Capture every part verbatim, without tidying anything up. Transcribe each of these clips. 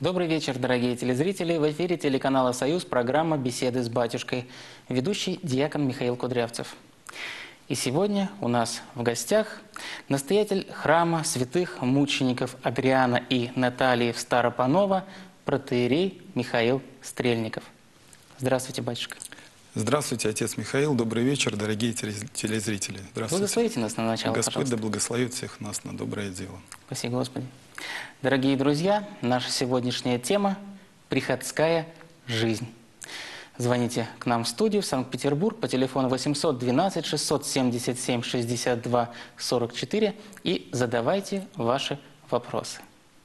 Добрый вечер, дорогие телезрители. В эфире телеканала «Союз» программа «Беседы с батюшкой». Ведущий диакон Михаил Кудрявцев. И сегодня у нас в гостях настоятель храма святых мучеников Адриана и Натальи в Старопаново, протоиерей Михаил Стрельников. Здравствуйте, батюшка. Здравствуйте, отец Михаил. Добрый вечер, дорогие телезрители. Здравствуйте. Благословите нас на начало, Господь пожалуйста. да благословит всех нас на доброе дело. Спасибо, Господи. Дорогие друзья, наша сегодняшняя тема – приходская жизнь. Звоните к нам в студию в Санкт-Петербург по телефону восемьсот двенадцать шестьсот семьдесят семь шестьдесят два сорок четыре и задавайте ваши вопросы.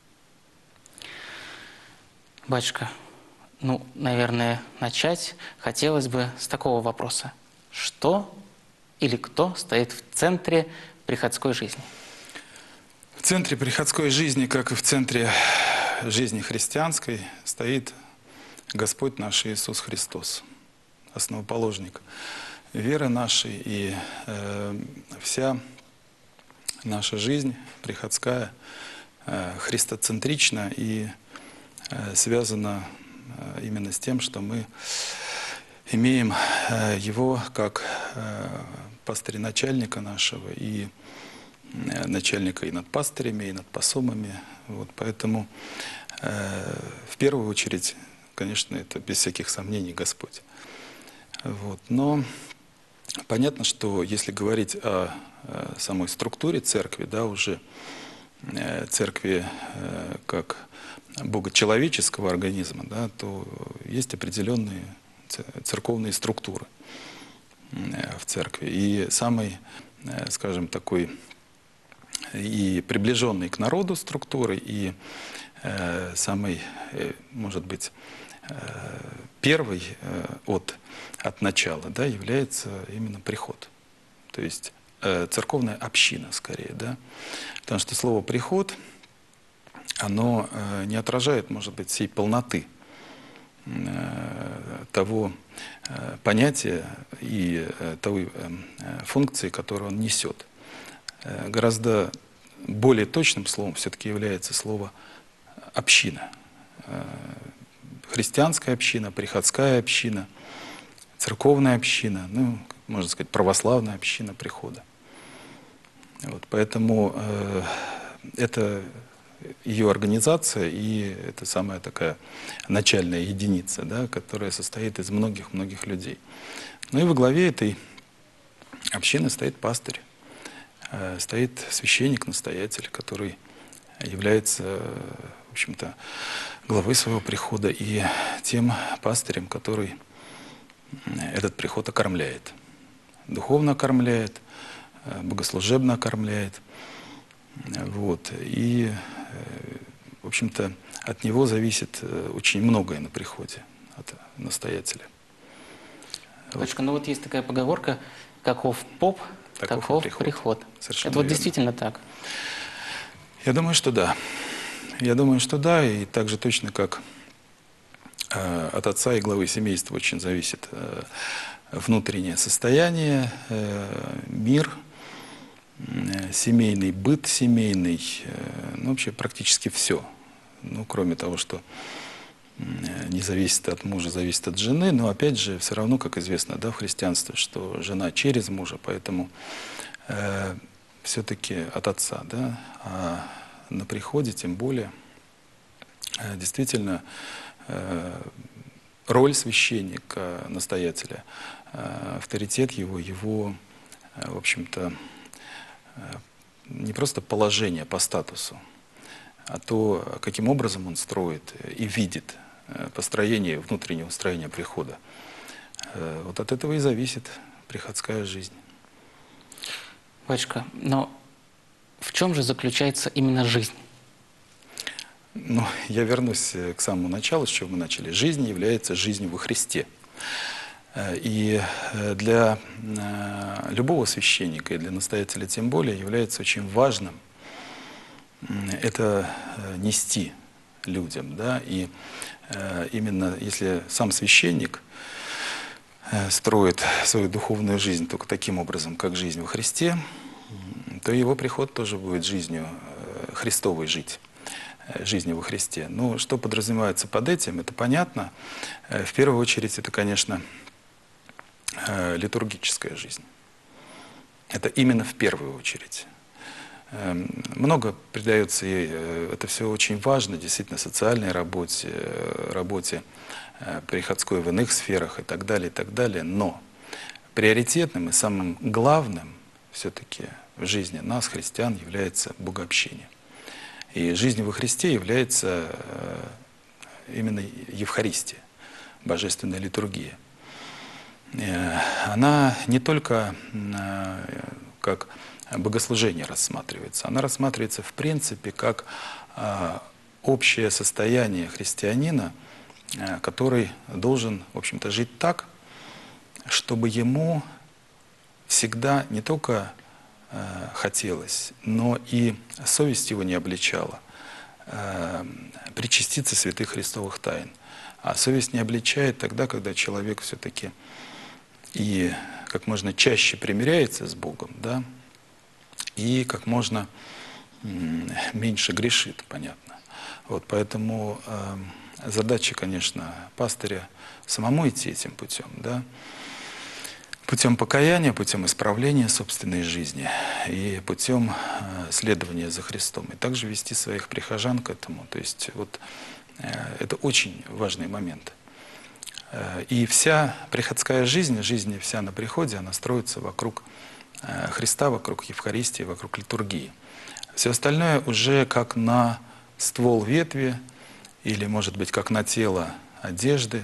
Батюшка, ну, наверное, начать хотелось бы с такого вопроса. Что или кто стоит в центре приходской жизни? В центре приходской жизни, как и в центре жизни христианской, стоит Господь наш Иисус Христос, основоположник веры нашей, и э, вся наша жизнь приходская э, христоцентрична и э, связана э, именно с тем, что мы имеем э, Его как э, пастыря-начальника нашего и э, начальника и над пастырями, и над посомами. Вот, поэтому э, в первую очередь, конечно, это без всяких сомнений Господь. Вот. Но понятно, что если говорить о, о самой структуре церкви, да, уже э, церкви э, как богочеловеческого организма, да, то есть определенные церковные структуры э, в церкви. И самый, э, скажем, такой и приближенный к народу структуры, и э, самый, э, может быть, первый от, от начала, да, является именно приход. То есть э, церковная община, скорее. Да? Потому что слово «приход», оно э, не отражает, может быть, всей полноты э, того э, понятия и э, той э, функции, которую он несет. Э, гораздо более точным словом все-таки является слово «община». Э, Христианская община, приходская община, церковная община, ну, можно сказать, православная община прихода. Вот, поэтому э, это ее организация, и это самая такая начальная единица, да, которая состоит из многих-многих людей. Ну и во главе этой общины стоит пастырь, э, стоит священник-настоятель, который является, в общем-то, главой своего прихода и тем пастырем, который этот приход окормляет. Духовно окормляет, богослужебно окормляет. Вот. И, в общем-то, от него зависит очень многое на приходе, от настоятеля. Батюшка, ну вот есть такая поговорка: каков поп, таков, таков приход. приход. Совершенно Это вот верно. Действительно так? Я думаю, что да. Я думаю, что да, и так же точно, как э, от отца и главы семейства очень зависит э, внутреннее состояние, э, мир, э, семейный быт, семейный, э, ну, вообще практически все. Ну, кроме того, что э, не зависит от мужа, зависит от жены, но опять же, все равно, как известно, да, в христианстве, что жена через мужа, поэтому э, все-таки от отца, да, а на приходе, тем более, действительно, роль священника, настоятеля, авторитет его, его, в общем-то, не просто положение по статусу, а то, каким образом он строит и видит построение, внутреннего строения прихода. Вот от этого и зависит приходская жизнь. Батюшка, но в чем же заключается именно жизнь? Ну, я вернусь к самому началу, с чего мы начали. Жизнь является жизнью во Христе. И для любого священника, и для настоятеля тем более, является очень важным это нести людям. Да? И именно если сам священник строит свою духовную жизнь только таким образом, как жизнь во Христе, то его приход тоже будет жизнью Христовой жить. жизни во Христе. Ну, что подразумевается под этим, это понятно. В первую очередь, это, конечно, литургическая жизнь. Это именно в первую очередь. Много придается ей, это все очень важно, действительно, социальной работе, работе приходской в иных сферах и так далее, и так далее. Но приоритетным и самым главным все-таки в жизни нас, христиан, является богообщение. И жизнь во Христе является именно Евхаристия, божественная литургия. Она не только как богослужение рассматривается, она рассматривается в принципе как общее состояние христианина, который должен, в общем-то, жить так, чтобы ему всегда не только э, хотелось, но и совесть его не обличала э, причаститься святых христовых тайн. А совесть не обличает тогда, когда человек все-таки и как можно чаще примиряется с Богом, да, и как можно м, меньше грешит, понятно. Вот, поэтому э, задача, конечно, пастыря самому идти этим путем, да, путем покаяния, путем исправления собственной жизни и путем э, следования за Христом. И также вести своих прихожан к этому. То есть вот э, это очень важный момент. Э, и вся приходская жизнь, жизнь вся на приходе, она строится вокруг э, Христа, вокруг Евхаристии, вокруг литургии. Все остальное уже как на ствол ветви или, может быть, как на тело одежды,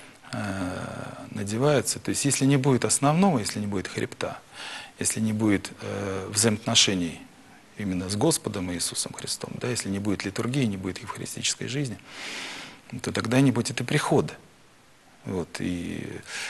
надевается. То есть если не будет основного, если не будет хребта, если не будет э, взаимоотношений именно с Господом Иисусом Христом, да, если не будет литургии, не будет евхаристической жизни, то тогда не будет и прихода. Вот, и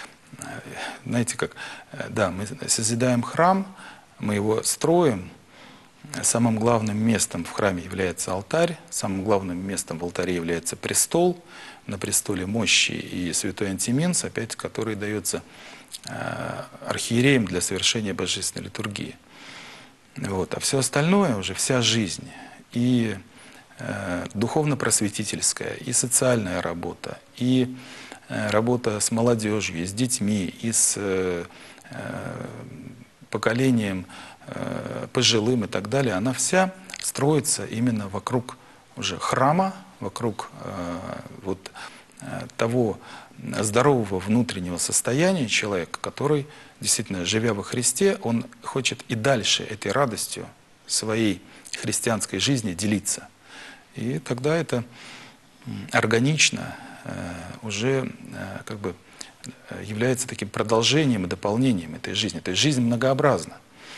знаете как, да, мы созидаем храм, мы его строим, самым главным местом в храме является алтарь, самым главным местом в алтаре является престол, на престоле мощи и святой антиминс, опять который дается э, архиереям для совершения божественной литургии. Вот. А все остальное, уже вся жизнь, и э, духовно-просветительская, и социальная работа, и э, работа с молодежью, и с детьми, и с э, э, поколением э, пожилым и так далее, она вся строится именно вокруг уже храма, вокруг э, вот, э, того здорового внутреннего состояния человека, который, действительно, живя во Христе, он хочет и дальше этой радостью своей христианской жизни делиться. И тогда это органично э, уже э, как бы является таким продолжением и дополнением этой жизни. То есть жизнь многообразна.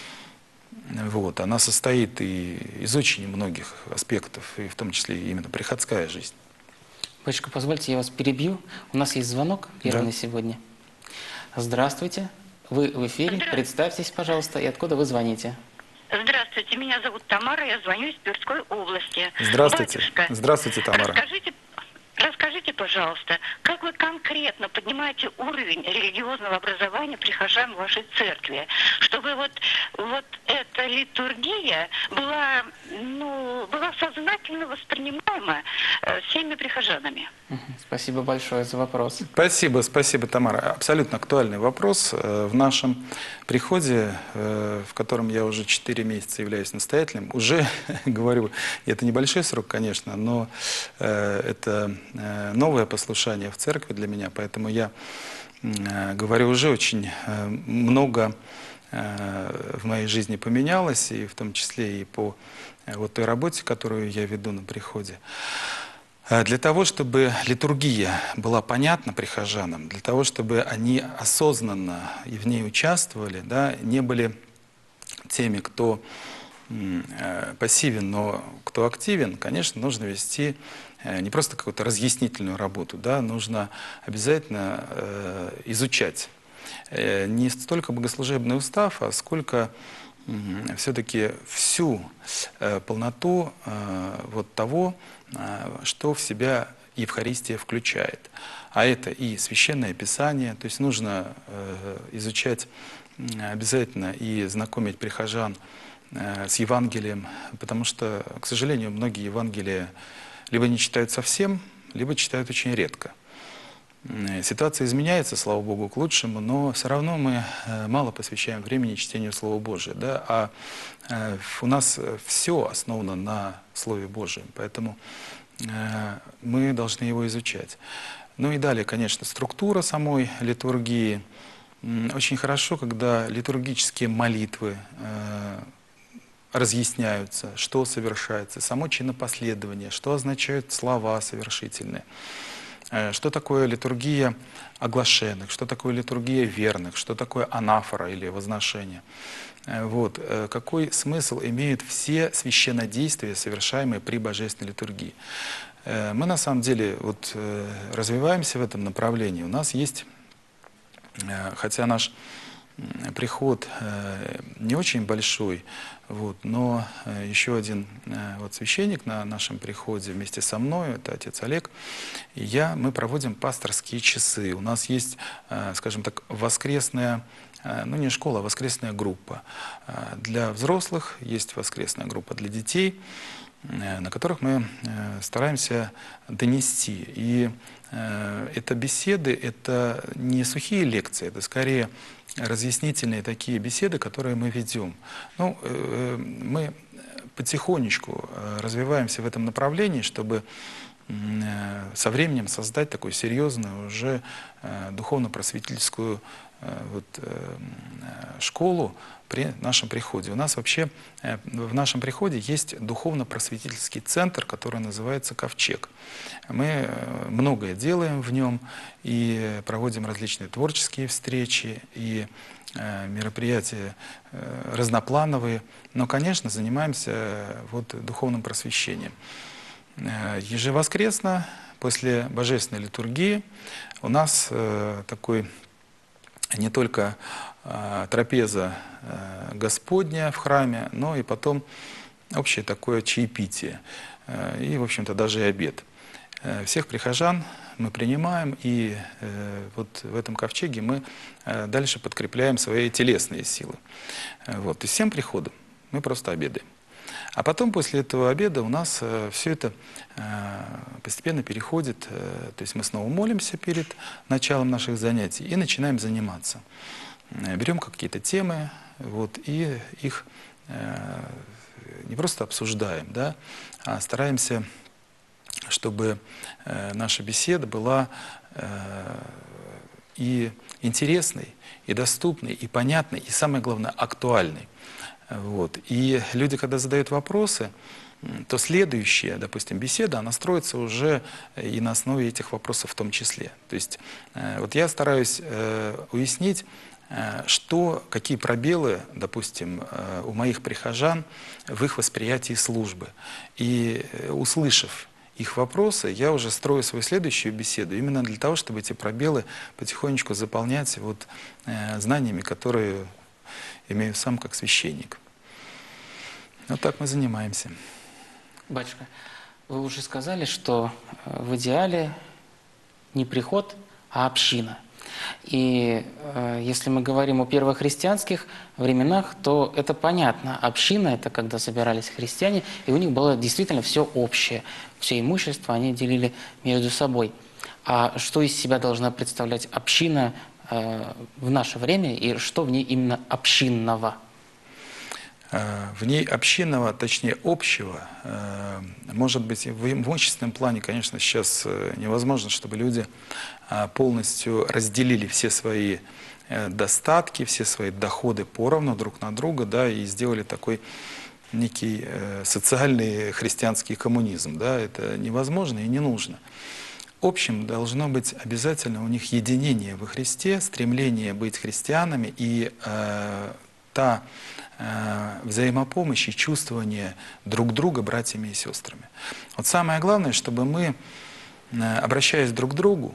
Вот, она состоит и из очень многих аспектов, и в том числе именно приходская жизнь. Батюшка, позвольте, я вас перебью. У нас есть звонок, первый Да. на сегодня. Здравствуйте, вы в эфире. Представьтесь, пожалуйста, и откуда вы звоните? Здравствуйте, меня зовут Тамара, я звоню из Тверской области. Здравствуйте. Батюшка, Здравствуйте, Тамара. Расскажите, расскажите, пожалуйста, как вы конкретно поднимаете уровень религиозного образования прихожан вашей церкви, чтобы вот, вот эта литургия была, ну, была сознательно воспринимаема э, всеми прихожанами? Спасибо большое за вопрос. Спасибо, спасибо, Тамара. Абсолютно актуальный вопрос. В нашем приходе, в котором я уже четыре месяца являюсь настоятелем, уже, говорю, это небольшой срок, конечно, но это новое послушание в церкви для меня, поэтому я говорю, уже очень много в моей жизни поменялось, и в том числе и по вот той работе, которую я веду на приходе. Для того, чтобы литургия была понятна прихожанам, для того, чтобы они осознанно и в ней участвовали, да, не были теми, кто пассивен, но кто активен, конечно, нужно вести не просто какую-то разъяснительную работу, да, нужно обязательно э, изучать не столько богослужебный устав, а сколько все-таки всю э, полноту э, вот того, э, что в себя Евхаристия включает. А это и Священное Писание, то есть нужно э, изучать обязательно и знакомить прихожан э, с Евангелием, потому что, к сожалению, многие Евангелия либо не читают совсем, либо читают очень редко. Ситуация изменяется, слава Богу, к лучшему, но все равно мы мало посвящаем времени чтению Слова Божия. Да? А у нас все основано на Слове Божьем, поэтому мы должны его изучать. Ну и далее, конечно, структура самой литургии. Очень хорошо, когда литургические молитвы разъясняются, что совершается, само чинопоследование, что означают слова совершительные. Что такое литургия оглашенных, что такое литургия верных, что такое анафора или возношение. Вот. Какой смысл имеют все священнодействия, совершаемые при божественной литургии. Мы на самом деле вот, развиваемся в этом направлении. У нас есть, хотя наш приход не очень большой, вот, но еще один вот, священник на нашем приходе вместе со мной, это отец Олег, и я, мы проводим пасторские часы. У нас есть, скажем так, воскресная, ну не школа, а воскресная группа. Для взрослых есть воскресная группа для детей, на которых мы стараемся донести. И это беседы, это не сухие лекции, это скорее разъяснительные такие беседы, которые мы ведем. Ну, мы потихонечку развиваемся в этом направлении, чтобы со временем создать такую серьезную уже духовно-просветительскую вот, школу при нашем приходе. У нас вообще в нашем приходе есть духовно-просветительский центр, который называется «Ковчег». Мы многое делаем в нем и проводим различные творческие встречи и мероприятия разноплановые, но, конечно, занимаемся вот, духовным просвещением. Ежевоскресно, после божественной литургии, у нас э, такой не только э, трапеза э, Господня в храме, но и потом общее такое чаепитие. Э, и, в общем-то, даже и обед. Э, всех прихожан мы принимаем, и э, вот в этом ковчеге мы э, дальше подкрепляем свои телесные силы. Э, вот. И с всем приходом мы просто обедаем. А потом, после этого обеда, у нас э, все это э, постепенно переходит, э, то есть мы снова молимся перед началом наших занятий и начинаем заниматься. Э, берем какие-то темы, вот, и их э, не просто обсуждаем, да, а стараемся, чтобы э, наша беседа была э, и интересной, и доступной, и понятной, и, самое главное, актуальной. Вот. И люди, когда задают вопросы, то следующая, допустим, беседа, она строится уже и на основе этих вопросов в том числе. То есть вот я стараюсь уяснить, что, какие пробелы, допустим, у моих прихожан в их восприятии службы. И услышав их вопросы, я уже строю свою следующую беседу именно для того, чтобы эти пробелы потихонечку заполнять вот знаниями, которые имею сам как священник. Вот так мы занимаемся. Батюшка, вы уже сказали, что в идеале не приход, а община. И э, если мы говорим о первохристианских временах, то это понятно. Община – это когда собирались христиане, и у них было действительно все общее. Все имущество они делили между собой. А что из себя должна представлять община э, в наше время, и что в ней именно общинного? В ней общинного, точнее общего, может быть, в имущественном плане, конечно, сейчас невозможно, чтобы люди полностью разделили все свои достатки, все свои доходы поровну друг на друга, да, и сделали такой некий социальный христианский коммунизм. Да, это невозможно и не нужно. Общим должно быть обязательно у них единение во Христе, стремление быть христианами и э, та взаимопомощь и чувствование друг друга братьями и сестрами. Вот самое главное, чтобы мы, обращаясь друг к другу,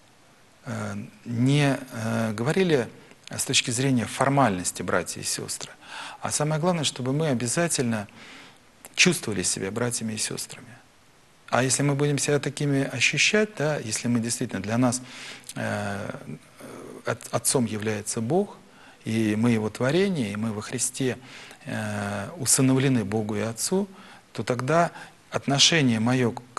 не говорили с точки зрения формальности братья и сестры, а самое главное, чтобы мы обязательно чувствовали себя братьями и сестрами. А если мы будем себя такими ощущать, да, если мы действительно для нас э, Отцом является Бог, и мы Его творение, и мы во Христе э, усыновлены Богу и Отцу, то тогда отношение мое к,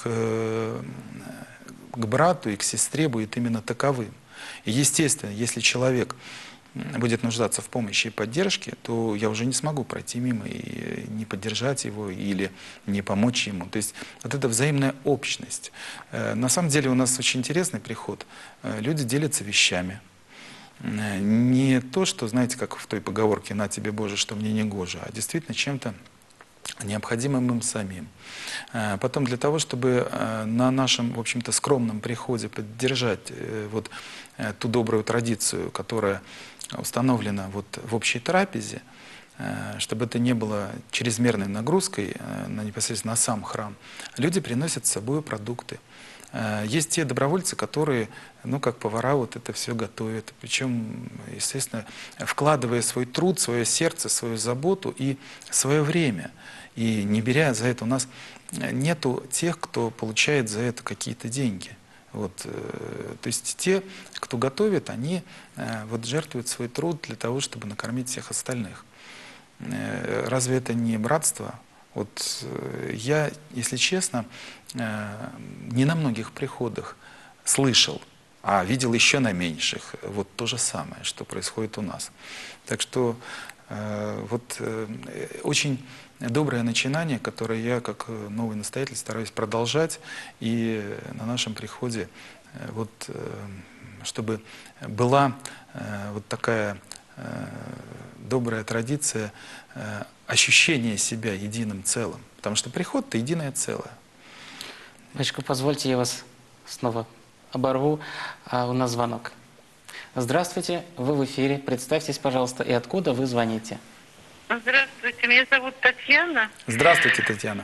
к брату и к сестре будет именно таковым. И естественно, если человек будет нуждаться в помощи и поддержке, то я уже не смогу пройти мимо и не поддержать его или не помочь ему. То есть вот эта взаимная общность. На самом деле у нас очень интересный приход. Люди делятся вещами. Не то, что, знаете, как в той поговорке «на тебе, Боже, что мне не гоже», а действительно чем-то необходимым им самим. Потом для того, чтобы на нашем, в общем-то, скромном приходе поддержать вот ту добрую традицию, которая установлена вот в общей трапезе, чтобы это не было чрезмерной нагрузкой на непосредственно на сам храм, люди приносят с собой продукты. Есть те добровольцы, которые, ну, как повара, вот это все готовят. Причем, естественно, вкладывая свой труд, свое сердце, свою заботу и свое время. И не беря за это, у нас нету тех, кто получает за это какие-то деньги. Вот, то есть те, кто готовит, они вот жертвуют свой труд для того, чтобы накормить всех остальных. Разве это не братство? Вот я, если честно, не на многих приходах слышал, а видел еще на меньших, вот то же самое, что происходит у нас. Так что вот очень доброе начинание, которое я, как новый настоятель, стараюсь продолжать. И на нашем приходе, вот, чтобы была вот такая добрая традиция ощущения себя единым целым. Потому что приход — это единое целое. Батюшка, позвольте, я вас снова оборву. А у нас звонок. Здравствуйте, вы в эфире. Представьтесь, пожалуйста, и откуда вы звоните. Здравствуйте, меня зовут Татьяна. Здравствуйте, Татьяна.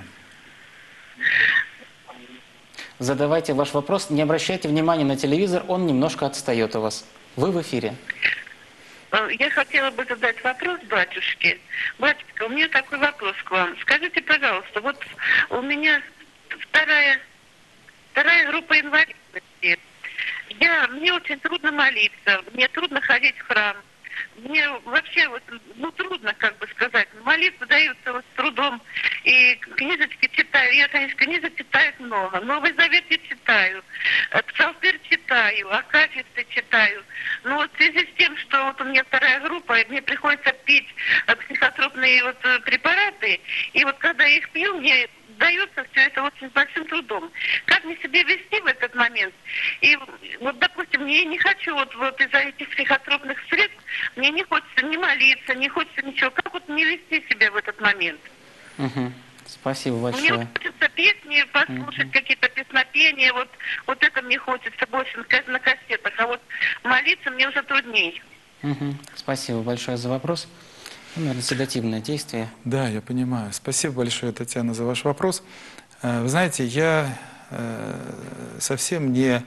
Задавайте ваш вопрос. Не обращайте внимания на телевизор, он немножко отстает у вас. Вы в эфире. Я хотела бы задать вопрос батюшке. Батюшка, у меня такой вопрос к вам. Скажите, пожалуйста, вот у меня вторая, вторая группа инвалидности. Я, мне очень трудно молиться, мне трудно ходить в храм. Мне вообще вот, ну, трудно, как бы сказать. Молитва дается вот с трудом. И книжечки читаю. Я, конечно, книжек читаю много. Новый Завет я читаю. Псалтырь читаю. Акафисты читаю. Но вот в связи с тем, что вот у меня вторая группа, и мне приходится пить психотропные вот препараты. И вот когда я их пью, мне дается все это очень с большим трудом. Как мне себя вести в этот момент? И вот, допустим, мне не хочу вот, вот из-за этих психотропных средств, мне не хочется ни молиться, не хочется ничего. Как вот не вести себя в этот момент? Угу. Спасибо большое. Мне хочется песни послушать, угу. какие-то песнопения, вот, вот это мне хочется больше на кассетах, а вот молиться мне уже трудней. Угу. Спасибо большое за вопрос. Наверное, седативное действие. Да, я понимаю. Спасибо большое, Татьяна, за ваш вопрос. Вы знаете, я совсем не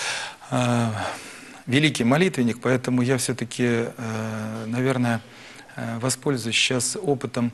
великий молитвенник, поэтому я все-таки, наверное, воспользуюсь сейчас опытом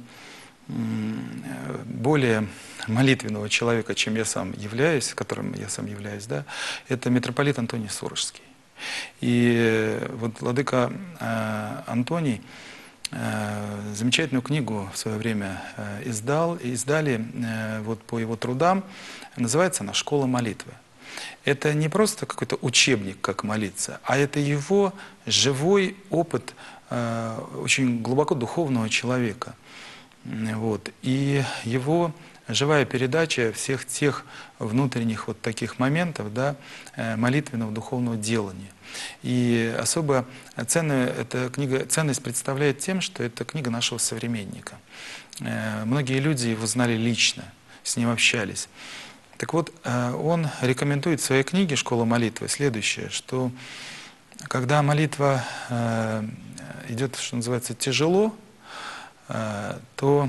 более молитвенного человека, чем я сам являюсь, которым я сам являюсь, да, это митрополит Антоний Сурожский. И вот владыка Антоний замечательную книгу в свое время издал, и издали вот по его трудам, называется она «Школа молитвы». Это не просто какой-то учебник, как молиться, а это его живой опыт очень глубоко духовного человека. Вот. И его живая передача всех тех внутренних вот таких моментов, да, молитвенного духовного делания. И особо ценную, эта книга, ценность представляет тем, что это книга нашего современника. Многие люди его знали лично, с ним общались. Так вот, он рекомендует в своей книге «Школа молитвы» следующее, что когда молитва идет, что называется, тяжело, то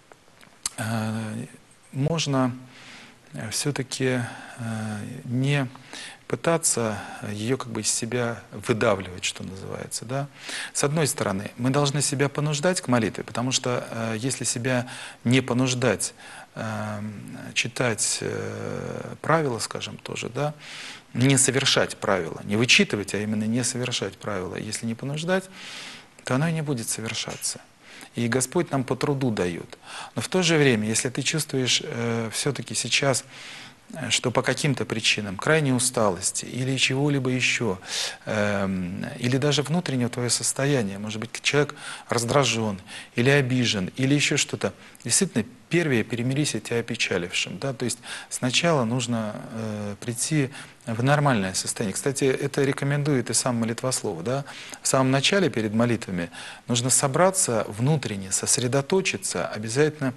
можно все-таки не пытаться ее как бы из себя выдавливать, что называется. Да? С одной стороны, мы должны себя понуждать к молитве, потому что э, если себя не понуждать, э, читать э, правила, скажем, тоже, да, не совершать правила, не вычитывать, а именно не совершать правила, если не понуждать, то оно и не будет совершаться. И Господь нам по труду дает. Но в то же время, если ты чувствуешь э, все-таки сейчас, что по каким-то причинам, крайней усталости или чего-либо еще, э, или даже внутреннее твое состояние, может быть, человек раздражен или обижен, или еще что-то, действительно, первее перемирись тебя опечалившим. Да? То есть сначала нужно э, прийти в нормальное состояние. Кстати, это рекомендует и сам молитвослов. Да? В самом начале перед молитвами нужно собраться внутренне, сосредоточиться, обязательно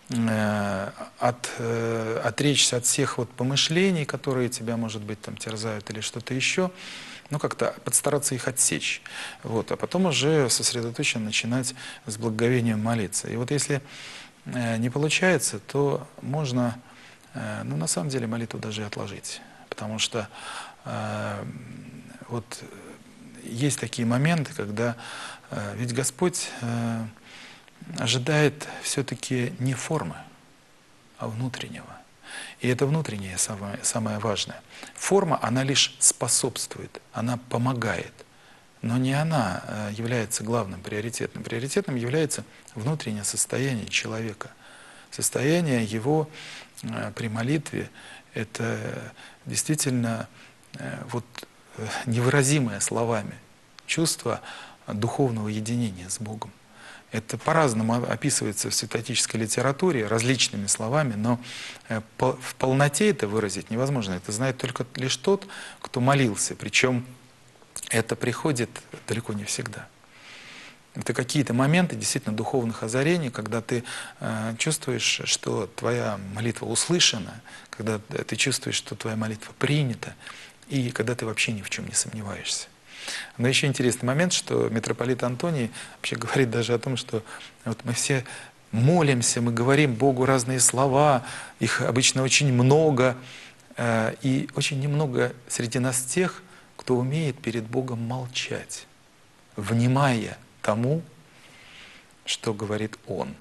От, э, отречься от всех вот помышлений, которые тебя, может быть, там терзают или что-то еще, ну, как-то подстараться их отсечь. Вот, а потом уже сосредоточенно начинать с благоговением молиться. И вот если э, не получается, то можно, э, ну, на самом деле, молитву даже и отложить. Потому что э, вот есть такие моменты, когда э, ведь Господь э, ожидает все-таки не формы, а внутреннего. И это внутреннее самое, самое важное. Форма, она лишь способствует, она помогает, но не она является главным приоритетным. Приоритетным является внутреннее состояние человека. Состояние его при молитве – это действительно вот невыразимое словами чувство духовного единения с Богом. Это по-разному описывается в святоотеческой литературе, различными словами, но в полноте это выразить невозможно. Это знает только лишь тот, кто молился. Причем это приходит далеко не всегда. Это какие-то моменты действительно духовных озарений, когда ты э, чувствуешь, что твоя молитва услышана, когда ты чувствуешь, что твоя молитва принята, и когда ты вообще ни в чем не сомневаешься. Но еще интересный момент, что митрополит Антоний вообще говорит даже о том, что вот мы все молимся, мы говорим Богу разные слова, их обычно очень много, и очень немного среди нас тех, кто умеет перед Богом молчать, внимая тому, что говорит Он.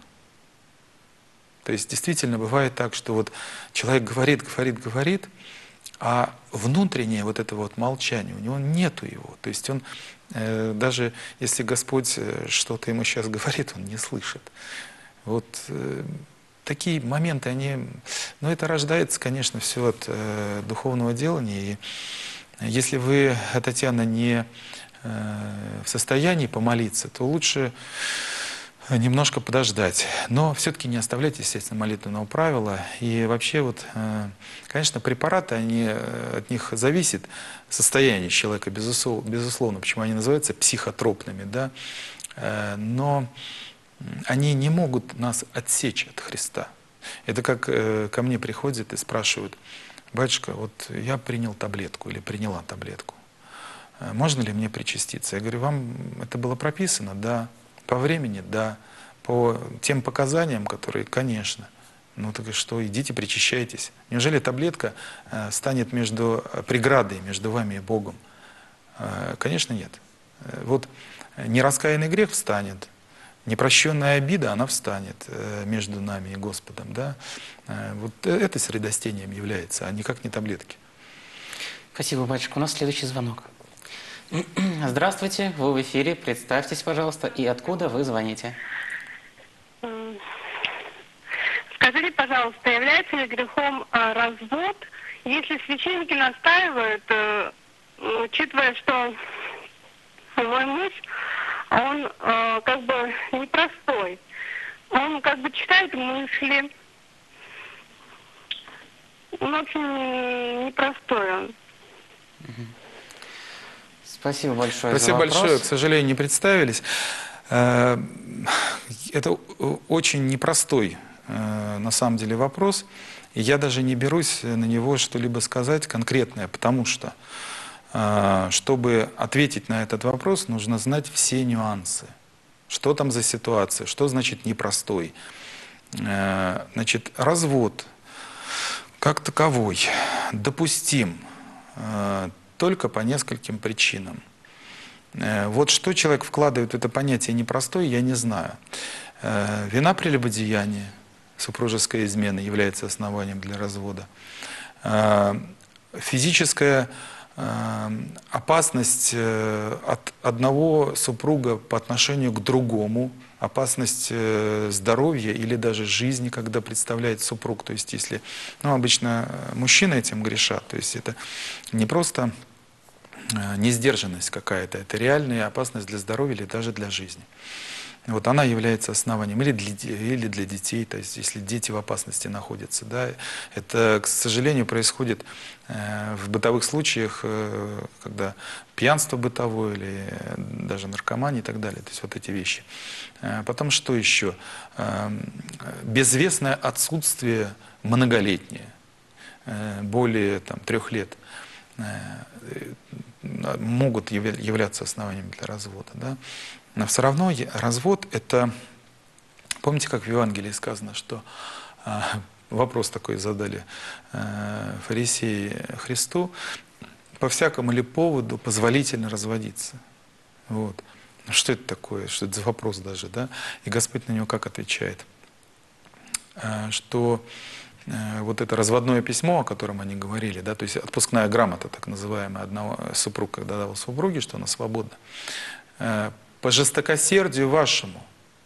То есть действительно бывает так, что вот человек говорит, говорит, говорит, а внутреннее вот это вот молчание, у него нету его. То есть он, э, даже если Господь что-то ему сейчас говорит, он не слышит. Вот э, такие моменты, они, ну это рождается, конечно, все от э, духовного делания. И если вы, Татьяна, не э, в состоянии помолиться, то лучше немножко подождать. Но все-таки не оставлять, естественно, молитвенного правила. И вообще, вот, конечно, препараты, они, от них зависит состояние человека, безусловно, почему они называются психотропными, да? Но они не могут нас отсечь от Христа. Это как ко мне приходят и спрашивают: батюшка, вот я принял таблетку или приняла таблетку, можно ли мне причаститься? Я говорю, вам это было прописано? Да. По времени, да. По тем показаниям, которые, конечно. Ну так и что, идите, причащайтесь. Неужели таблетка э, станет между преградой между вами и Богом? Э, конечно, нет. Э, вот нераскаянный грех встанет, непрощенная обида, она встанет э, между нами и Господом. Да? Э, вот это средостением является, а никак не таблетки. Спасибо, батюшка. У нас следующий звонок. Здравствуйте, вы в эфире. Представьтесь, пожалуйста, и откуда вы звоните? Скажите, пожалуйста, является ли грехом а, развод, если священники настаивают, а, учитывая, что мой муж, он а, как бы непростой, он как бы читает мысли, он очень непростой он. Спасибо большое Спасибо за вопрос. большое. К сожалению, не представились. Это очень непростой, на самом деле, вопрос. И я даже не берусь на него что-либо сказать конкретное, потому что, чтобы ответить на этот вопрос, нужно знать все нюансы. Что там за ситуация, что значит непростой. Значит, развод как таковой допустим только по нескольким причинам. Вот что человек вкладывает в это понятие непростой, я не знаю. Вина прелюбодеяния, супружеская измена является основанием для развода. Физическое опасность от одного супруга по отношению к другому, опасность здоровья или даже жизни, когда представляет супруг. То есть если, ну, обычно мужчины этим грешат, то есть это не просто несдержанность какая-то, это реальная опасность для здоровья или даже для жизни. Вот она является основанием, или для, или для детей, то есть если дети в опасности находятся. Да, это, к сожалению, происходит э, в бытовых случаях, э, когда пьянство бытовое или даже наркомания и так далее, то есть вот эти вещи. Э, потом что еще? Э, безвестное отсутствие многолетнее, э, более там, трех лет, э, могут являться основанием для развода. Да? Но все равно развод — это, помните, как в Евангелии сказано, что э, вопрос такой задали э, фарисеи Христу: по всякому ли поводу позволительно разводиться? Вот. Что это такое? Что это за вопрос даже? Да? И Господь на него как отвечает? Э, что э, вот это разводное письмо, о котором они говорили, да, то есть отпускная грамота, так называемая, одного супруга, когда давал супруге, что она свободна, э, по жестокосердию вашему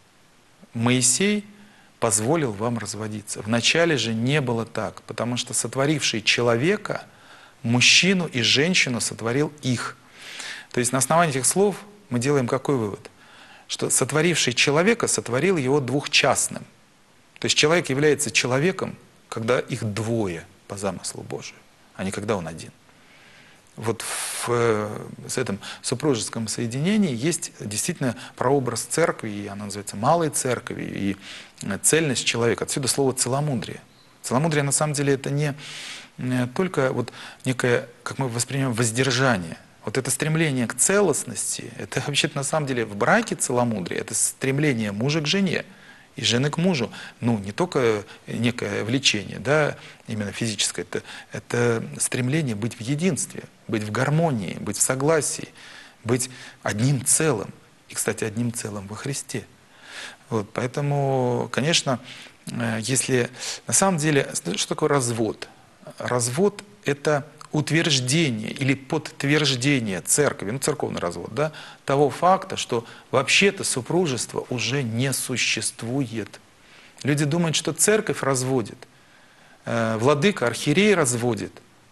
Моисей позволил вам разводиться. Вначале же не было так, потому что сотворивший человека, мужчину и женщину, сотворил их. То есть на основании этих слов мы делаем какой вывод? Что сотворивший человека сотворил его двухчастным. То есть человек является человеком, когда их двое по замыслу Божию, а не когда он один. Вот в, в этом супружеском соединении есть действительно прообраз церкви, и она называется малой церковью, и цельность человека. Отсюда слово целомудрие. Целомудрие на самом деле это не, не только вот некое, как мы воспринимаем, воздержание. Вот это стремление к целостности, это вообще-то на самом деле в браке целомудрие, это стремление мужа к жене и жены к мужу. Ну, не только некое влечение, да, именно физическое, это, это стремление быть в единстве, быть в гармонии, быть в согласии, быть одним целым. И, кстати, одним целым во Христе. Вот, поэтому, конечно, если на самом деле, что такое развод? Развод — это утверждение или подтверждение церкви, ну, церковный развод, да, того факта, что вообще-то супружество уже не существует. Люди думают, что церковь разводит, э, владыка, архиерей разводит.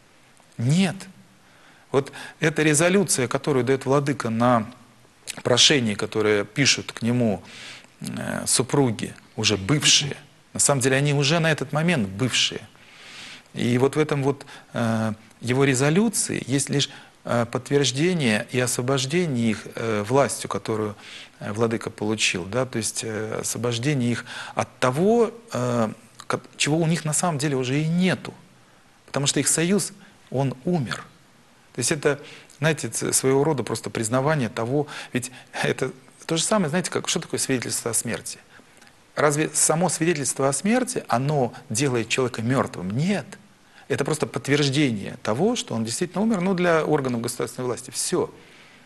Нет. Вот эта резолюция, которую дает владыка на прошение, которое пишут к нему э, супруги, уже бывшие, на самом деле они уже на этот момент бывшие. И вот в этом вот э, его резолюции есть лишь э, подтверждение и освобождение их э, властью, которую э, владыка получил, да, то есть э, освобождение их от того, э, чего у них на самом деле уже и нету, потому что их союз, он умер. То есть это, знаете, своего рода просто признавание того, ведь это то же самое, знаете, как, что такое свидетельство о смерти? Разве само свидетельство о смерти, оно делает человека мертвым? Нет. Это просто подтверждение того, что он действительно умер, ну, для органов государственной власти. Все.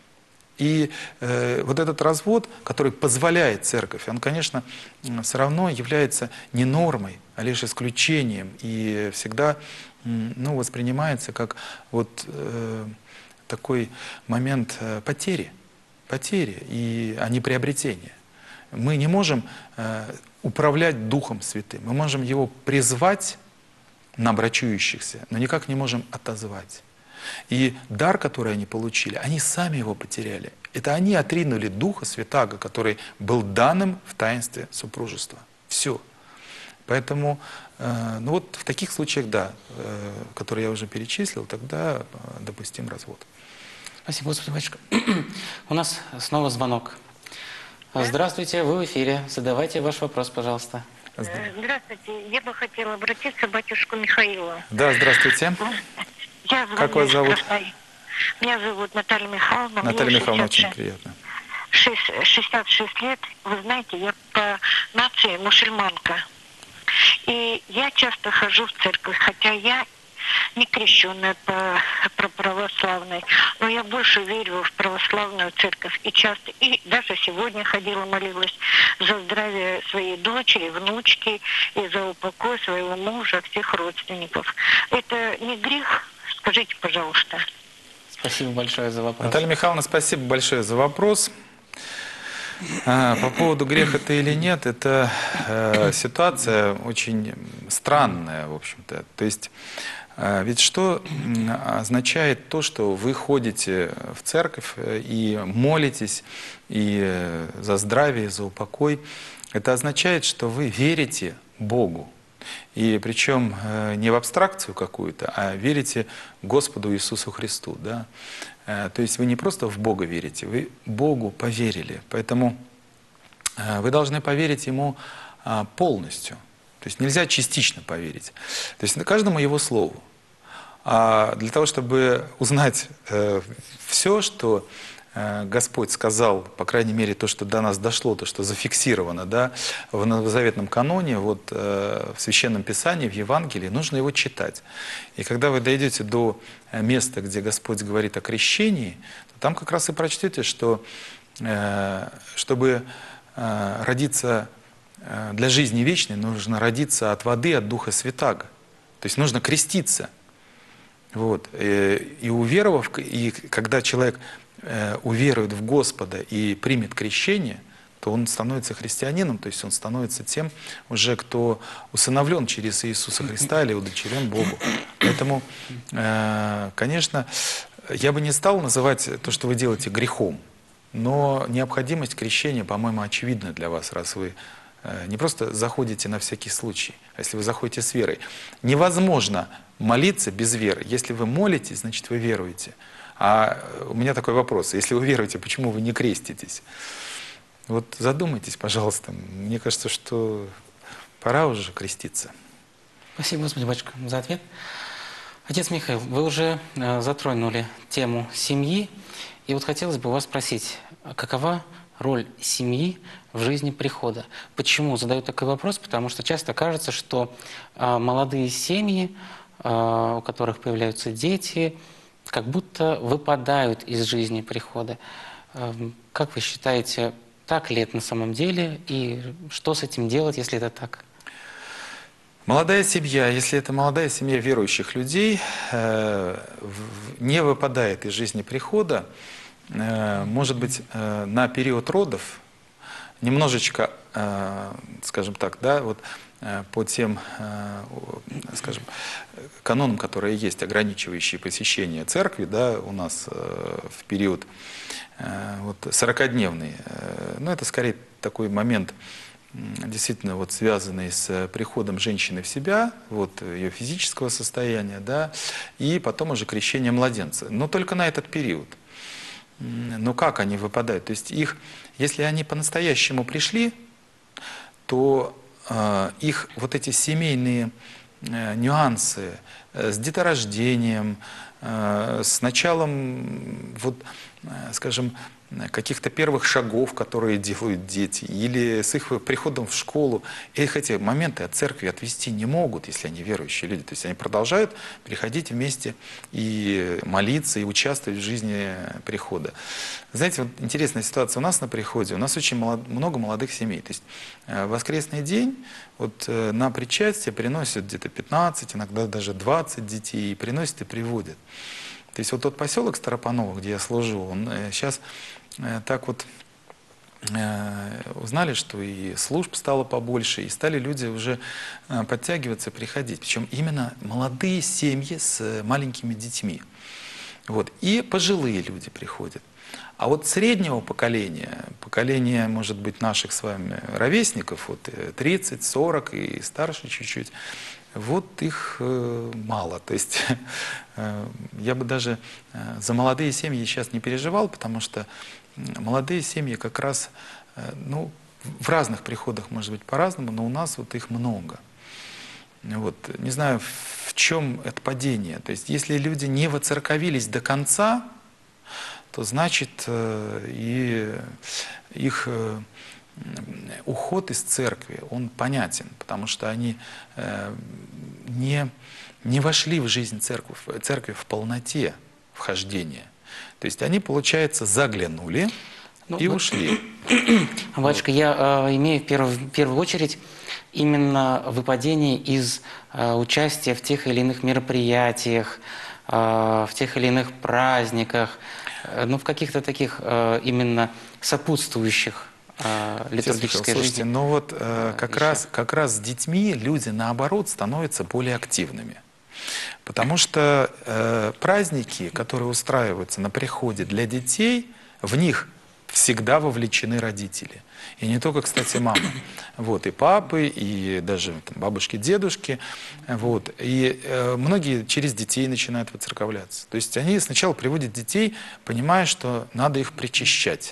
И э, вот этот развод, который позволяет церковь, он, конечно, все равно является не нормой, а лишь исключением. И всегда ну, воспринимается как вот э, такой момент э, потери. Потери, и, а не приобретения. Мы не можем э, управлять Духом Святым. Мы можем его призвать на брачующихся, но никак не можем отозвать. И дар, который они получили, они сами его потеряли. Это они отринули Духа Святаго, который был данным в таинстве супружества. Все. Поэтому, э, ну вот в таких случаях, да, э, которые я уже перечислил, тогда э, допустим развод. Спасибо, Господи, батюшка. У нас снова звонок. Здравствуйте, вы в эфире. Задавайте ваш вопрос, пожалуйста. Здравствуйте. Я бы хотела обратиться к батюшку Михаилу. Да, здравствуйте. Я как вас зовут? Меня зовут Наталья Михайловна. Наталья Михайловна, очень приятно. шестьдесят шесть лет. Вы знаете, я по нации мусульманка. И я часто хожу в церковь, хотя я не крещенная по, по православной, но я больше верю в православную церковь. И часто, и даже сегодня ходила, молилась за здравие своей дочери, внучки, и за упокой своего мужа, всех родственников. Это не грех? Скажите, пожалуйста. Спасибо большое за вопрос. Наталья Михайловна, спасибо большое за вопрос. По поводу греха это или нет, это э, ситуация очень странная, в общем-то. То есть, э, ведь что означает то, что вы ходите в церковь и молитесь и за здравие, и за упокой? Это означает, что вы верите Богу. И причем э, не в абстракцию какую-то, а верите Господу Иисусу Христу. Да? Э, то есть вы не просто в Бога верите, вы Богу поверили. Поэтому э, вы должны поверить Ему э, полностью. То есть нельзя частично поверить. То есть каждому Его Слову. А для того, чтобы узнать э, все, что Господь сказал, по крайней мере, то, что до нас дошло, то, что зафиксировано, да, в Новозаветном каноне, вот, э, в Священном Писании, в Евангелии, нужно его читать. И когда вы дойдете до места, где Господь говорит о крещении, то там как раз и прочтете, что э, чтобы э, родиться э, для жизни вечной, нужно родиться от воды, от Духа Святаго. То есть нужно креститься. Вот. И, и уверовав, и когда человек уверует в Господа и примет крещение, то он становится христианином, то есть он становится тем уже, кто усыновлен через Иисуса Христа или удочерен Богу. Поэтому, конечно, я бы не стал называть то, что вы делаете, грехом, но необходимость крещения, по-моему, очевидна для вас, раз вы не просто заходите на всякий случай, а если вы заходите с верой. Невозможно молиться без веры. Если вы молитесь, значит, вы веруете. А у меня такой вопрос. Если вы веруете, почему вы не креститесь? Вот задумайтесь, пожалуйста. Мне кажется, что пора уже креститься. Спасибо, Господи, батюшка, за ответ. Отец Михаил, вы уже э, затронули тему семьи. И вот хотелось бы вас спросить, какова роль семьи в жизни прихода? Почему задаю такой вопрос? Потому что часто кажется, что э, молодые семьи, э, у которых появляются дети, как будто выпадают из жизни прихода. Как вы считаете, так ли это на самом деле? И что с этим делать, если это так? Молодая семья, если это молодая семья верующих людей, не выпадает из жизни прихода, может быть, на период родов, немножечко, скажем так, да, вот, по тем, скажем, канонам, которые есть, ограничивающие посещение церкви, да, у нас в период вот, сорокадневный. Но это скорее такой момент, действительно вот, связанный с приходом женщины в себя, вот, ее физического состояния, да, и потом уже крещение младенца. Но только на этот период. Но как они выпадают? То есть их, если они по-настоящему пришли, то их вот эти семейные нюансы с деторождением, с началом, вот, скажем, каких-то первых шагов, которые делают дети, или с их приходом в школу, их эти моменты от церкви отвести не могут, если они верующие люди. То есть они продолжают приходить вместе и молиться, и участвовать в жизни прихода. Знаете, вот интересная ситуация у нас на приходе. У нас очень молод, много молодых семей. То есть в воскресный день вот, на причастие приносят где-то пятнадцать, иногда даже двадцать детей, и приносят и приводят. То есть вот тот поселок Старопаново, где я служу, он сейчас так вот узнали, что и служб стало побольше, и стали люди уже подтягиваться, приходить. Причем именно молодые семьи с маленькими детьми. Вот. И пожилые люди приходят. А вот среднего поколения, поколения, может быть, наших с вами ровесников, вот тридцать, сорок и старше чуть-чуть, вот их э, мало. То есть э, я бы даже э, за молодые семьи сейчас не переживал, потому что молодые семьи как раз, э, ну, в разных приходах, может быть, по-разному, но у нас вот их много. Вот. Не знаю, в чем это падение. То есть если люди не воцерковились до конца, то значит э, и их... Э, уход из церкви, он понятен, потому что они э, не, не вошли в жизнь церкви, церкви в полноте вхождения. То есть они, получается, заглянули ну, и вот, ушли. Батюшка, вот. я э, имею в первую, в первую очередь именно выпадение из э, участия в тех или иных мероприятиях, в тех или иных праздниках, ну, в каких-то таких именно сопутствующих литургической Слушайте, жизни. ну вот э, как, раз, как раз с детьми люди, наоборот, становятся более активными. Потому что э, праздники, которые устраиваются на приходе для детей, в них всегда вовлечены родители. И не только, кстати, мама. Вот, и папы, и даже там, бабушки, дедушки. Вот. И э, многие через детей начинают воцерковляться. То есть они сначала приводят детей, понимая, что надо их причащать.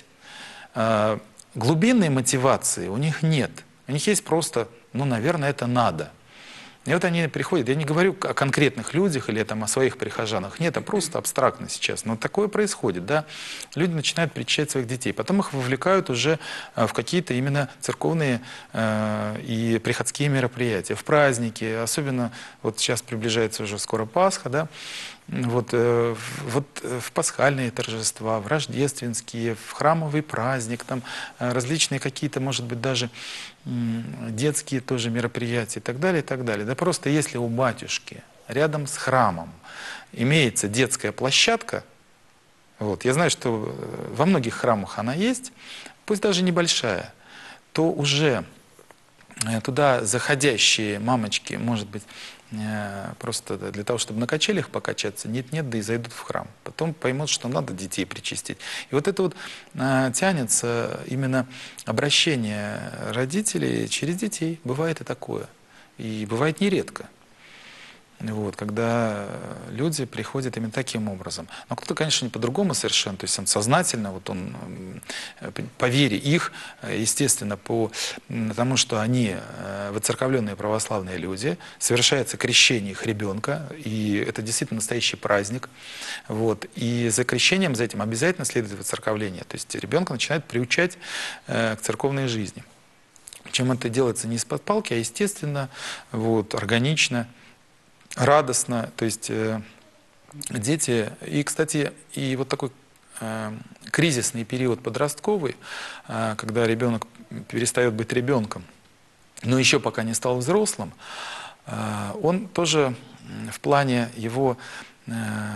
Э, глубинной мотивации у них нет. У них есть просто, ну, наверное, это надо. И вот они приходят, я не говорю о конкретных людях или там, о своих прихожанах, нет, а просто абстрактно сейчас. Но такое происходит, да. Люди начинают причащать своих детей, потом их вовлекают уже в какие-то именно церковные э, и приходские мероприятия, в праздники, особенно вот сейчас приближается уже скоро Пасха, да. Вот, э, вот в пасхальные торжества, в рождественские, в храмовый праздник, там э, различные какие-то, может быть, даже э, детские тоже мероприятия и так далее, и так далее. Да просто если у батюшки рядом с храмом имеется детская площадка, вот, я знаю, что во многих храмах она есть, пусть даже небольшая, то уже туда заходящие мамочки, может быть, просто для того, чтобы на качелях покачаться, нет-нет, да и зайдут в храм. Потом поймут, что надо детей причастить. И вот это вот а, тянется именно обращение родителей через детей. Бывает и такое. И бывает нередко. Вот, когда люди приходят именно таким образом. Но кто-то, конечно, не по-другому совершенно, то есть он сознательно, вот он, по вере их, естественно, по тому, что они воцерковленные православные люди, совершается крещение их ребенка, и это действительно настоящий праздник. Вот, и за крещением, за этим обязательно следует воцерковление, то есть ребенка начинают приучать к церковной жизни. Чем это делается не из-под палки, а естественно, вот, органично, радостно, то есть э, дети, и, кстати, и вот такой э, кризисный период подростковый, э, когда ребенок перестает быть ребенком, но еще пока не стал взрослым, э, он тоже в плане его э,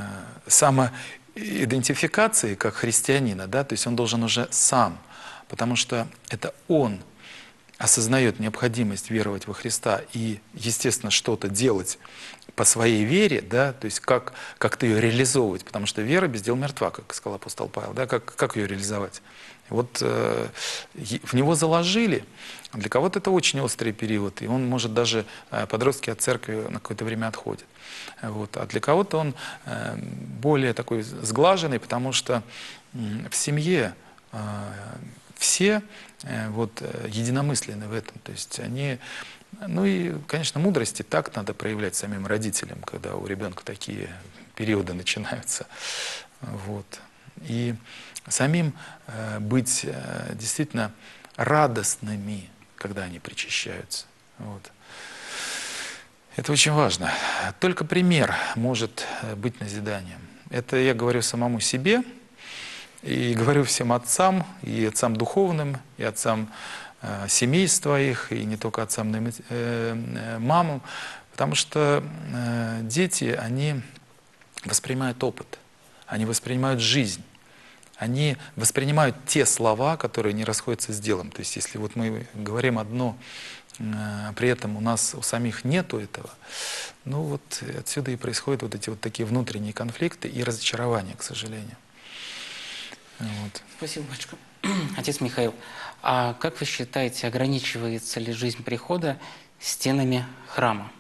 самоидентификации как христианина, да, то есть он должен уже сам, потому что это он осознает необходимость веровать во Христа и, естественно, что-то делать по своей вере, да, то есть как, как-то ее реализовывать, потому что вера без дел мертва, как сказал апостол Павел, да, как, как ее реализовать. Вот э, в него заложили, для кого-то это очень острый период, и он может даже, э, подростки от церкви на какое-то время отходят. Вот. А для кого-то он э, более такой сглаженный, потому что э, в семье э, все э, вот, единомысленны в этом, то есть они... Ну и, конечно, мудрости так надо проявлять самим родителям, когда у ребенка такие периоды начинаются. Вот. И самим э, быть э, действительно радостными, когда они причащаются. Вот. Это очень важно. Только пример может быть назиданием. Это я говорю самому себе и говорю всем отцам, и отцам духовным, и отцам семейства их, и не только отцам, но и мамам, потому что дети, они воспринимают опыт, они воспринимают жизнь, они воспринимают те слова, которые не расходятся с делом. То есть если вот мы говорим одно, при этом у нас у самих нету этого, ну вот отсюда и происходят вот эти вот такие внутренние конфликты и разочарования, к сожалению. Вот. Спасибо, батюшка. Отец Михаил, а как вы считаете, ограничивается ли жизнь прихода стенами храма?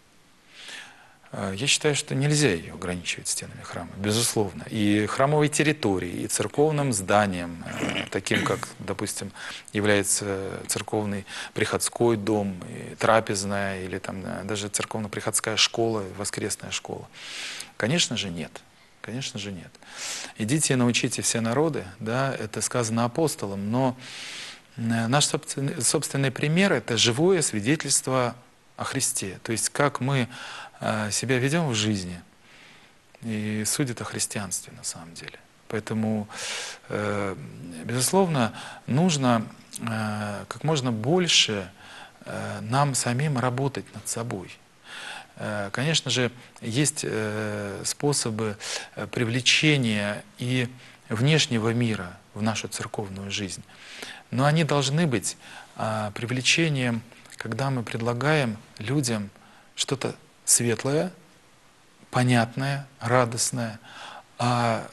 Я считаю, что нельзя ее ограничивать стенами храма, безусловно. И храмовой территорией, и церковным зданием, таким как, допустим, является церковный приходской дом, и трапезная, или там даже церковно-приходская школа, воскресная школа. Конечно же, нет. Конечно же, нет. «Идите и научите все народы», да, это сказано апостолам, но наш собственный, собственный пример – это живое свидетельство о Христе. То есть, как мы себя ведем в жизни и судят о христианстве на самом деле. Поэтому, безусловно, нужно как можно больше нам самим работать над собой. Конечно же, есть способы привлечения и внешнего мира в нашу церковную жизнь. Но они должны быть привлечением, когда мы предлагаем людям что-то светлое, понятное, радостное. А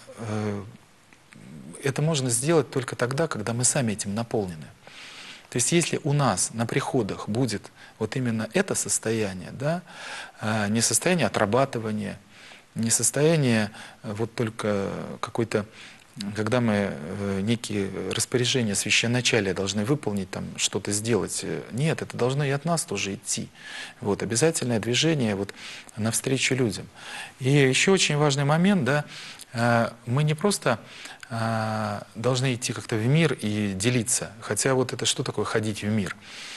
это можно сделать только тогда, когда мы сами этим наполнены. То есть если у нас на приходах будет вот именно это состояние, да, не состояние отрабатывания, не состояние вот только какой-то, когда мы некие распоряжения священначалия должны выполнить, там что-то сделать. Нет, это должно и от нас тоже идти. Вот, обязательное движение вот, навстречу людям. И еще очень важный момент, да, мы не просто должны идти как-то в мир и делиться. Хотя вот это что такое ходить в мир?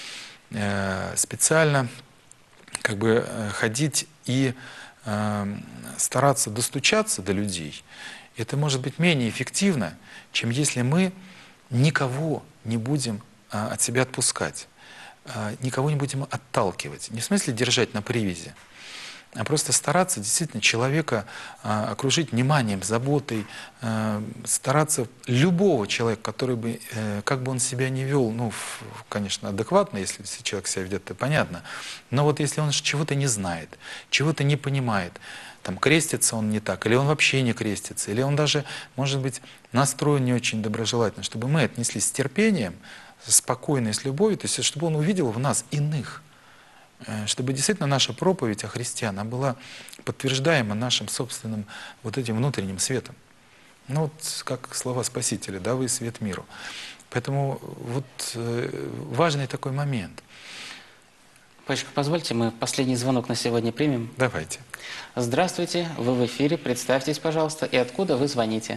Специально как бы ходить и стараться достучаться до людей, это может быть менее эффективно, чем если мы никого не будем от себя отпускать, никого не будем отталкивать. Не в смысле держать на привязи, а просто стараться действительно человека а, окружить вниманием, заботой, а, стараться любого человека, который бы, э, как бы он себя не вел, ну, в, конечно, адекватно, если человек себя ведет, это понятно, но вот если он чего-то не знает, чего-то не понимает, там, крестится он не так, или он вообще не крестится, или он даже, может быть, настроен не очень доброжелательно, чтобы мы отнеслись с терпением, спокойно и с любовью, то есть чтобы он увидел в нас иных, чтобы действительно наша проповедь о Христе, она была подтверждаема нашим собственным вот этим внутренним светом. Ну вот как слова Спасителя, да, вы свет миру. Поэтому вот э, важный такой момент. Пачка, позвольте, мы последний звонок на сегодня примем. Давайте. Здравствуйте, вы в эфире, представьтесь, пожалуйста, и откуда вы звоните?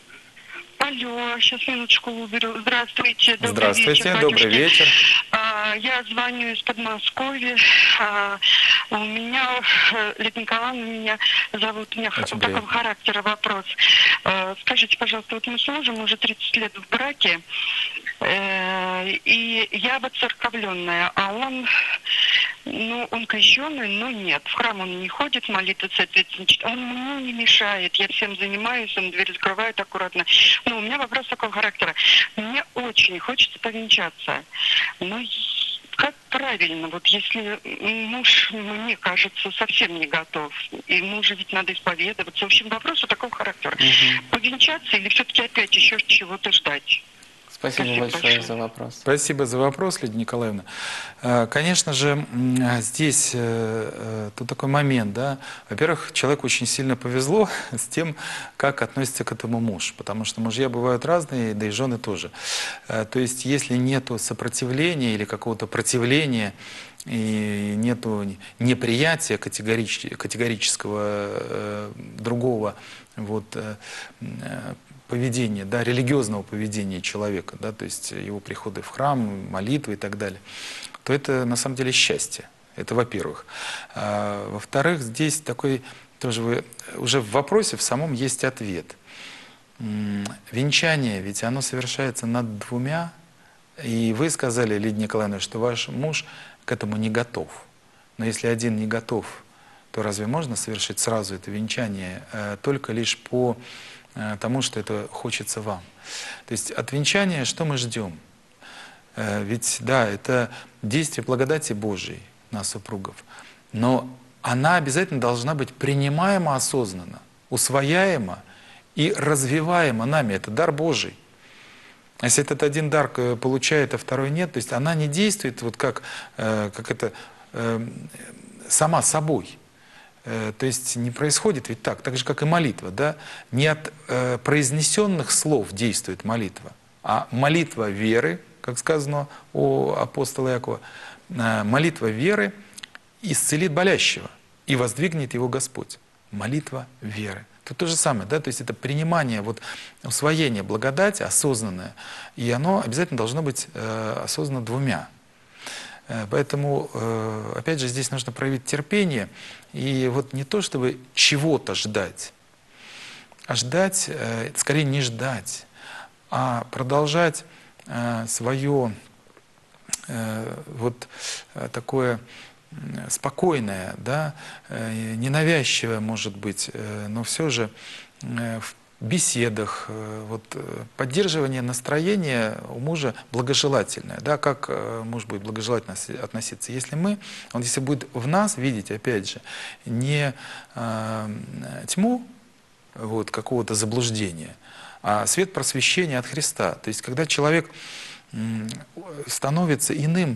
Алло, сейчас минуточку уберу. Здравствуйте, добрый Здравствуйте, вечер, добрый батюшки. вечер. А, я звоню из Подмосковья. А, у меня, Лидия Николаевна меня зовут, у меня Очень такого приятно. характера вопрос. А, скажите, пожалуйста, вот мы с мужем уже тридцать лет в браке, э, и я воцерковленная, а он, ну, он крещеный, но нет. В храм он не ходит, молитвы, соответственно, он мне не мешает, я всем занимаюсь, он дверь закрывает аккуратно. Но у меня вопрос такого характера. Мне очень хочется повенчаться. Но как правильно, вот если муж, мне кажется, совсем не готов, и мужу ведь надо исповедоваться. В общем, вопрос такого характера. Угу. Повенчаться или все-таки опять еще чего-то ждать? Спасибо, Спасибо большое, большое. за вопрос. Спасибо за вопрос, Лидия Николаевна. Конечно же, здесь тут такой момент, да. Во-первых, человеку очень сильно повезло с тем, как относится к этому муж, потому что мужья бывают разные, да и жены тоже. То есть, если нету сопротивления или какого-то противления, и нету неприятия категорич, категорического э, другого вот, э, поведения, да, религиозного поведения человека, да, то есть его приходы в храм, молитвы и так далее, то это на самом деле счастье. Это во-первых. А, во-вторых, здесь такой тоже вы, уже в вопросе в самом есть ответ. Венчание, ведь оно совершается над двумя, и вы сказали, Лидия Николаевна, что ваш муж к этому не готов. Но если один не готов, то разве можно совершить сразу это венчание э, только лишь по э, тому, что это хочется вам? То есть от венчания что мы ждем? Э, ведь да, это действие благодати Божией на супругов, но она обязательно должна быть принимаема осознанно, усвояема и развиваема нами. Это дар Божий. А если этот один дар получает, а второй нет, то есть она не действует вот как, э, как это э, сама собой. Э, то есть не происходит ведь так, так же как и молитва. Да? Не от э, произнесенных слов действует молитва, а молитва веры, как сказано у апостола Иакова, э, молитва веры исцелит болящего и воздвигнет его Господь. Молитва веры. Это то же самое, да, то есть это принимание, вот, усвоение благодати осознанное, и оно обязательно должно быть э, осознанно двумя. Э, поэтому, э, опять же, здесь нужно проявить терпение, и вот не то, чтобы чего-то ждать, а ждать, э, скорее не ждать, а продолжать э, свое э, вот э, такое спокойная, да, ненавязчивая, может быть, но все же в беседах, вот, поддерживание настроения у мужа благожелательное. Да, как муж будет благожелательно относиться? Если мы, он если будет в нас видеть, опять же, не э, тьму вот, какого-то заблуждения, а свет просвещения от Христа. То есть, когда человек э, становится иным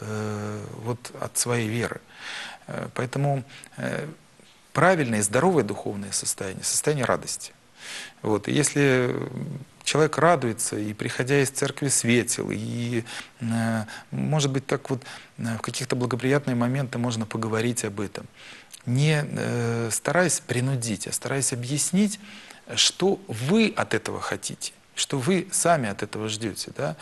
э, вот, от своей веры. Э, поэтому э, правильное и здоровое духовное состояние, состояние радости. Вот. И если человек радуется, и приходя из церкви светил, и, э, может быть, так вот в каких-то благоприятные моменты можно поговорить об этом, не э, стараясь принудить, а стараясь объяснить, что вы от этого хотите, что вы сами от этого ждете. Да?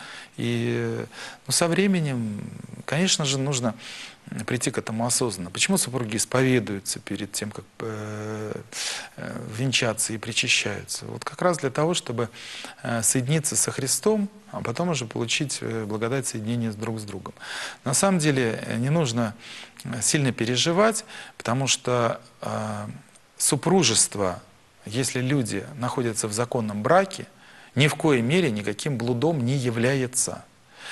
И ну, со временем, конечно же, нужно прийти к этому осознанно. Почему супруги исповедуются перед тем, как э, э, венчаться и причащаются? Вот как раз для того, чтобы э, соединиться со Христом, а потом уже получить э, благодать соединения друг с другом. На самом деле не нужно сильно переживать, потому что э, супружество, если люди находятся в законном браке, ни в коей мере никаким блудом не является.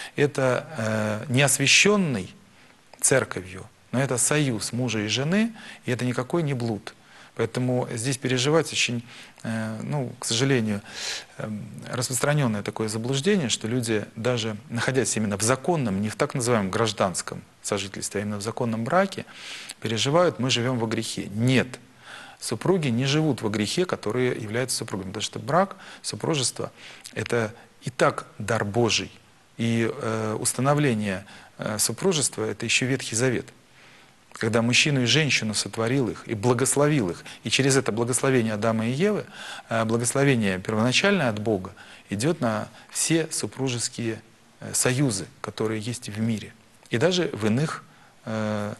Это э, неосвященный церковью, но это союз мужа и жены, и это никакой не блуд. Поэтому здесь переживать очень, э, ну, к сожалению, э, распространенное такое заблуждение, что люди, даже находясь именно в законном, не в так называемом гражданском сожительстве, а именно в законном браке, переживают: мы живем во грехе. Нет. Супруги не живут во грехе, которые являются супругами. Потому что брак, супружество – это и так дар Божий. И э, установление э, супружества – это еще Ветхий Завет. Когда мужчину и женщину сотворил их и благословил их. И через это благословение Адама и Евы, э, благословение первоначальное от Бога, идет на все супружеские э, союзы, которые есть в мире. И даже в иных э,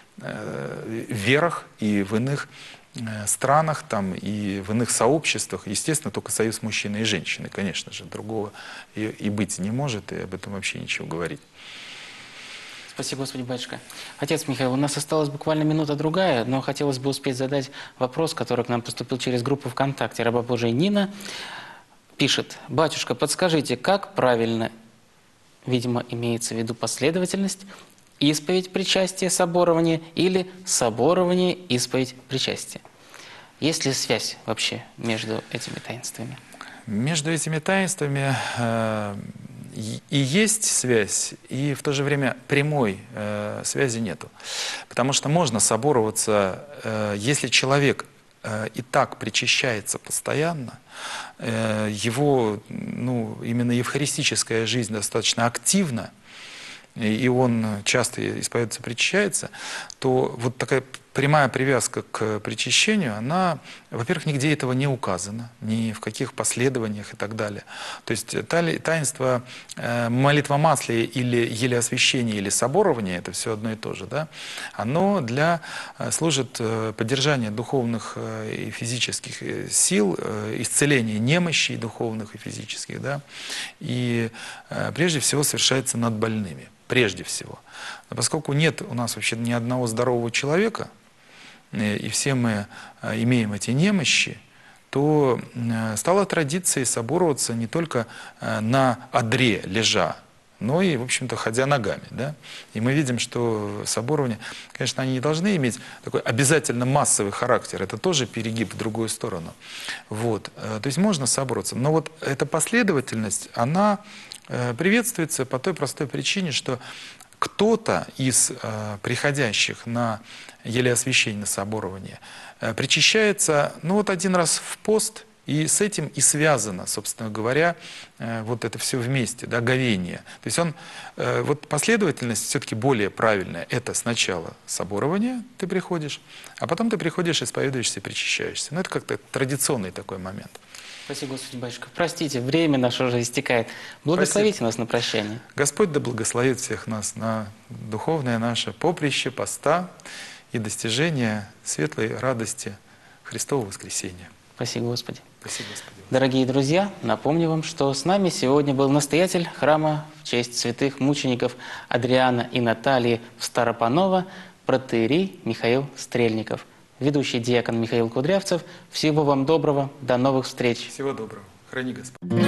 э, верах и в иных странах там, и в иных сообществах, естественно, только союз мужчины и женщины, конечно же, другого и, и быть не может, и об этом вообще ничего говорить. Спасибо, Господи, батюшка. Отец Михаил, у нас осталась буквально минута-другая, но хотелось бы успеть задать вопрос, который к нам поступил через группу ВКонтакте. Раба Божия Нина пишет: батюшка, подскажите, как правильно, видимо, имеется в виду последовательность, исповедь, причастие, соборование или соборование, исповедь, причастие? Есть ли связь вообще между этими таинствами? Между этими таинствами э, и есть связь, и в то же время прямой э, связи нету. Потому что можно собороваться, э, если человек э, и так причащается постоянно, э, его, ну, именно евхаристическая жизнь достаточно активна, и он часто исповедуется, причащается, то вот такая прямая привязка к причащению, она, во-первых, нигде этого не указано, ни в каких последованиях и так далее. То есть таинство молитвомаслия или елеосвящения или соборования, это все одно и то же, да, оно для, служит поддержанию духовных и физических сил, исцеления немощей духовных и физических, да, и прежде всего совершается над больными. Прежде всего. Но поскольку нет у нас вообще ни одного здорового человека, и все мы имеем эти немощи, то стала традицией собороваться не только на одре лежа, но и, в общем-то, ходя ногами. Да? И мы видим, что соборования, конечно, они не должны иметь такой обязательно массовый характер, это тоже перегиб в другую сторону. Вот. То есть можно собороться, но вот эта последовательность, она приветствуется по той простой причине, что кто-то из э, приходящих на елеосвящение, на соборование, э, причащается, ну вот один раз в пост, и с этим и связано, собственно говоря, э, вот это все вместе, да, говение. То есть он, э, вот последовательность все-таки более правильная. Это сначала соборование, ты приходишь, а потом ты приходишь, исповедуешься и причащаешься. Ну это как-то традиционный такой момент. Спасибо, Господи, батюшка. Простите, время наше уже истекает. Благословите Спасибо. Нас на прощание. Господь да благословит всех нас на духовное наше поприще поста и достижение светлой радости Христового воскресения. Спасибо, Господи. Спасибо, Господи. Дорогие друзья, напомню вам, что с нами сегодня был настоятель храма в честь святых мучеников Адриана и Натальи в Старопаново, протоиерей Михаил Стрельников. Ведущий диакон Михаил Кудрявцев. Всего вам доброго. До новых встреч. Всего доброго. Храни Господь.